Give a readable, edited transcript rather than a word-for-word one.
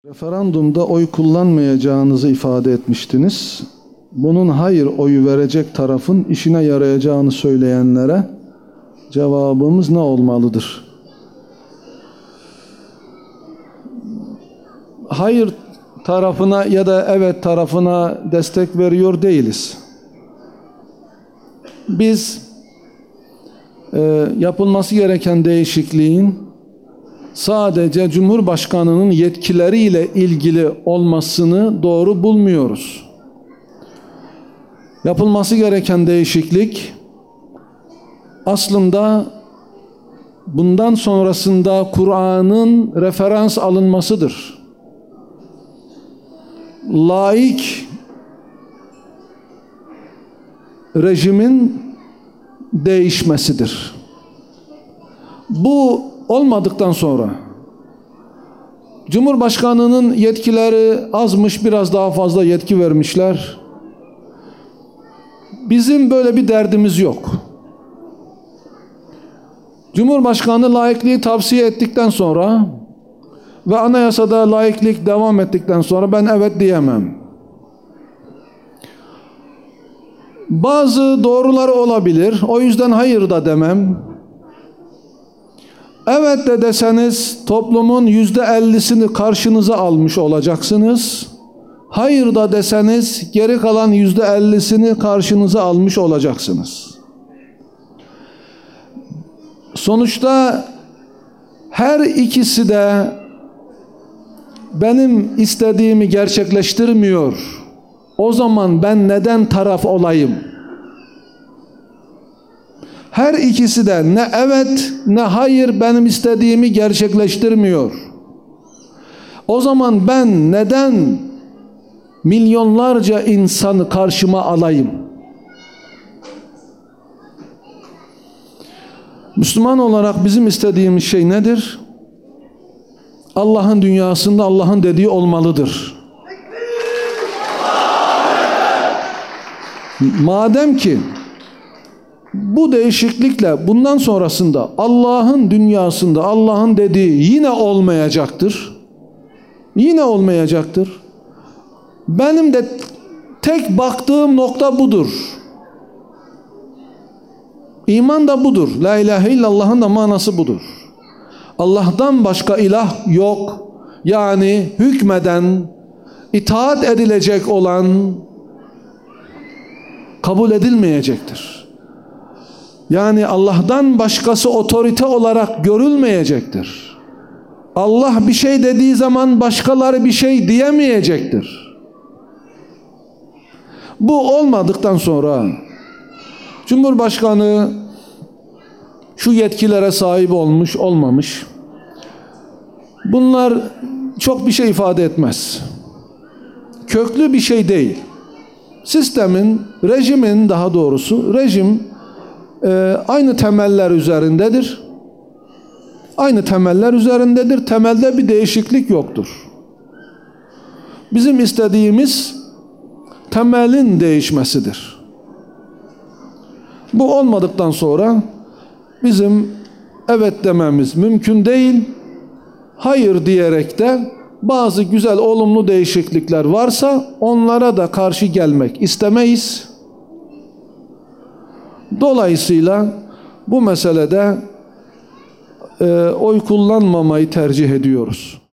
Referandumda oy kullanmayacağınızı ifade etmiştiniz. Bunun hayır oyu verecek tarafın işine yarayacağını söyleyenlere cevabımız ne olmalıdır? Hayır tarafına ya da evet tarafına destek veriyor değiliz. Biz yapılması gereken değişikliğin sadece Cumhurbaşkanı'nın yetkileriyle ilgili olmasını doğru bulmuyoruz. Yapılması gereken değişiklik aslında bundan sonrasında Kur'an'ın referans alınmasıdır. Laik rejimin değişmesidir. Bu olmadıktan sonra Cumhurbaşkanı'nın yetkileri azmış, biraz daha fazla yetki vermişler. Bizim böyle bir derdimiz yok. Cumhurbaşkanı laikliği tavsiye ettikten sonra ve anayasada laiklik devam ettikten sonra ben evet diyemem. Bazı doğruları olabilir. O yüzden hayır da demem. Evet de deseniz toplumun %50'sini karşınıza almış olacaksınız. Hayır da deseniz geri kalan %50'sini karşınıza almış olacaksınız. Sonuçta her ikisi de benim istediğimi gerçekleştirmiyor. O zaman ben neden taraf olayım? Her ikisi de ne evet ne hayır benim istediğimi gerçekleştirmiyor. O zaman ben neden milyonlarca insanı karşıma alayım? Müslüman olarak bizim istediğimiz şey nedir? Allah'ın dünyasında Allah'ın dediği olmalıdır. Madem ki bu değişiklikle bundan sonrasında Allah'ın dünyasında Allah'ın dediği yine olmayacaktır. Yine olmayacaktır. Benim de tek baktığım nokta budur. İman da budur. La ilahe illallah'ın da manası budur. Allah'tan başka ilah yok. Yani hükmeden, itaat edilecek olan kabul edilmeyecektir. Yani Allah'tan başkası otorite olarak görülmeyecektir. Allah bir şey dediği zaman başkaları bir şey diyemeyecektir. Bu olmadıktan sonra Cumhurbaşkanı şu yetkilere sahip olmuş, olmamış. Bunlar çok bir şey ifade etmez. Köklü bir şey değil. Sistemin, rejimin daha doğrusu, rejim aynı temeller üzerindedir. Aynı temeller üzerindedir. Temelde bir değişiklik yoktur. Bizim istediğimiz temelin değişmesidir. Bu olmadıktan sonra bizim evet dememiz mümkün değil. Hayır diyerek de bazı güzel, olumlu değişiklikler varsa onlara da karşı gelmek istemeyiz. Dolayısıyla bu meselede oy kullanmamayı tercih ediyoruz.